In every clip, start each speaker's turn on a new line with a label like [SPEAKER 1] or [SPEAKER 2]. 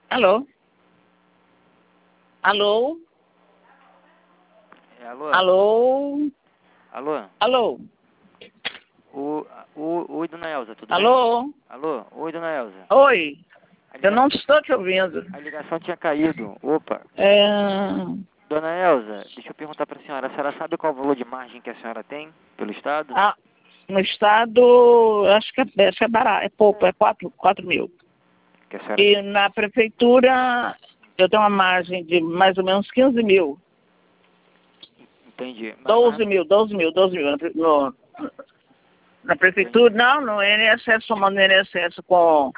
[SPEAKER 1] Alô? Alô?
[SPEAKER 2] Alô?
[SPEAKER 1] Alô?
[SPEAKER 2] Alô?
[SPEAKER 1] Alô?
[SPEAKER 2] Oi, dona Elza, tudo bem?
[SPEAKER 1] Alô?
[SPEAKER 2] Alô? Oi, dona Elza.
[SPEAKER 1] Oi?
[SPEAKER 2] A
[SPEAKER 1] Eu
[SPEAKER 2] ligação,
[SPEAKER 1] não estou te ouvindo.
[SPEAKER 2] a ligação tinha caído. Opa.
[SPEAKER 1] É...
[SPEAKER 2] Dona Elza, deixa eu perguntar para a senhora sabe qual o valor de margem que a senhora tem pelo Estado?
[SPEAKER 1] Ah, no estado, acho que é barato, é pouco, é 4 mil.
[SPEAKER 2] Que a senhora
[SPEAKER 1] E na prefeitura, eu tenho uma margem de mais ou menos 15 mil.
[SPEAKER 2] Entendi.
[SPEAKER 1] 12 mil. Na prefeitura, não, no INSS, somando no INSS com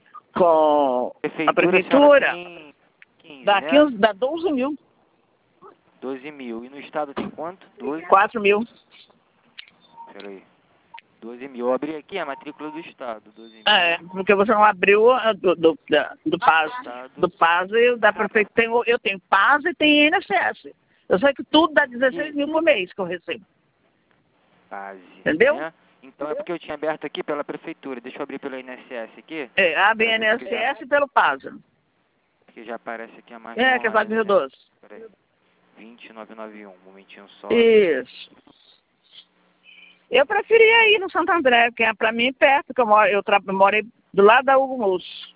[SPEAKER 1] a prefeitura,
[SPEAKER 2] A senhora tem 15,
[SPEAKER 1] dá,
[SPEAKER 2] né?
[SPEAKER 1] 15, dá 12 mil.
[SPEAKER 2] 12 mil. E no Estado tem quanto? 12?
[SPEAKER 1] 4 mil.
[SPEAKER 2] Peraí. 12 mil. Eu abri aqui a matrícula do Estado. 12 mil.
[SPEAKER 1] É, porque você não abriu do PAS.
[SPEAKER 2] Estado.
[SPEAKER 1] Do PAS e da prefeitura. Eu tenho PAS e tenho INSS. Eu sei que tudo dá 16 mil por mês que eu recebo.
[SPEAKER 2] Base.
[SPEAKER 1] Entendeu?
[SPEAKER 2] Né? Então é porque eu tinha aberto aqui pela prefeitura. Deixa eu abrir pelo INSS aqui.
[SPEAKER 1] É, abre INSS pelo PAS.
[SPEAKER 2] Porque já aparece aqui a margem
[SPEAKER 1] É,
[SPEAKER 2] online.
[SPEAKER 1] que é Vale do Rio
[SPEAKER 2] Né?
[SPEAKER 1] Doce.
[SPEAKER 2] Peraí. 20991. Um momentinho só.
[SPEAKER 1] Isso. Eu preferia ir no Santo André, porque é pra mim perto, que eu morei do lado da Hugo Moço.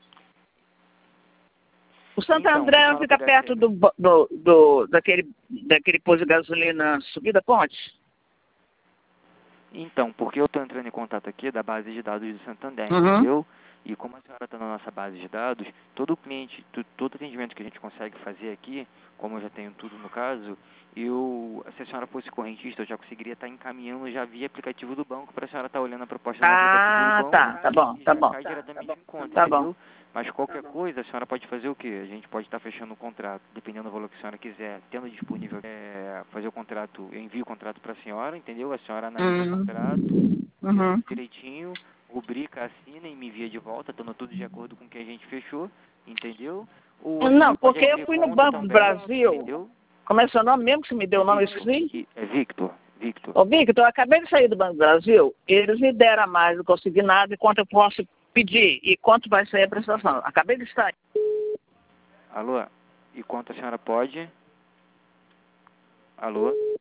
[SPEAKER 1] O Santo
[SPEAKER 2] Então, se a
[SPEAKER 1] André
[SPEAKER 2] senhora
[SPEAKER 1] fica
[SPEAKER 2] pudesse-
[SPEAKER 1] perto daquele posto de gasolina subida ponte?
[SPEAKER 2] Então, porque eu estou entrando em contato aqui da base de dados do Santander,
[SPEAKER 1] Uhum.
[SPEAKER 2] entendeu? E como a senhora está na nossa base de dados, todo cliente, todo atendimento que a gente consegue fazer aqui, como eu já tenho tudo no caso, se a senhora fosse correntista, eu já conseguiria estar encaminhando já via aplicativo do banco para a senhora estar olhando a proposta no aplicativo do banco
[SPEAKER 1] Tá bom,
[SPEAKER 2] e
[SPEAKER 1] tá
[SPEAKER 2] já
[SPEAKER 1] bom.
[SPEAKER 2] cai diretamente em conta,
[SPEAKER 1] Tá bom.
[SPEAKER 2] entendeu? Mas qualquer coisa, a senhora pode fazer o quê? A gente pode estar fechando o contrato, dependendo do valor que a senhora quiser, tendo disponível fazer o contrato, eu envio o contrato para a senhora, entendeu? A senhora analisa o contrato, vê tudo direitinho, rubrica, assina e me envia de volta, estando tudo de acordo com o que a gente fechou, entendeu? Ou a
[SPEAKER 1] Não,
[SPEAKER 2] senhora pode
[SPEAKER 1] porque eu
[SPEAKER 2] abrir
[SPEAKER 1] fui no
[SPEAKER 2] conta
[SPEAKER 1] Banco do
[SPEAKER 2] também,
[SPEAKER 1] Brasil.
[SPEAKER 2] entendeu?
[SPEAKER 1] Como é seu nome mesmo que você me deu o nome? Eu
[SPEAKER 2] Victor.
[SPEAKER 1] esqueci.
[SPEAKER 2] É Victor. Victor.
[SPEAKER 1] Ô, Victor, eu acabei de sair do Banco do Brasil. Eles me deram a mais, não consegui nada, e quanto eu posso pedir e quanto vai sair a prestação. Acabei de sair.
[SPEAKER 2] Alô? E quanto a senhora pode? Alô?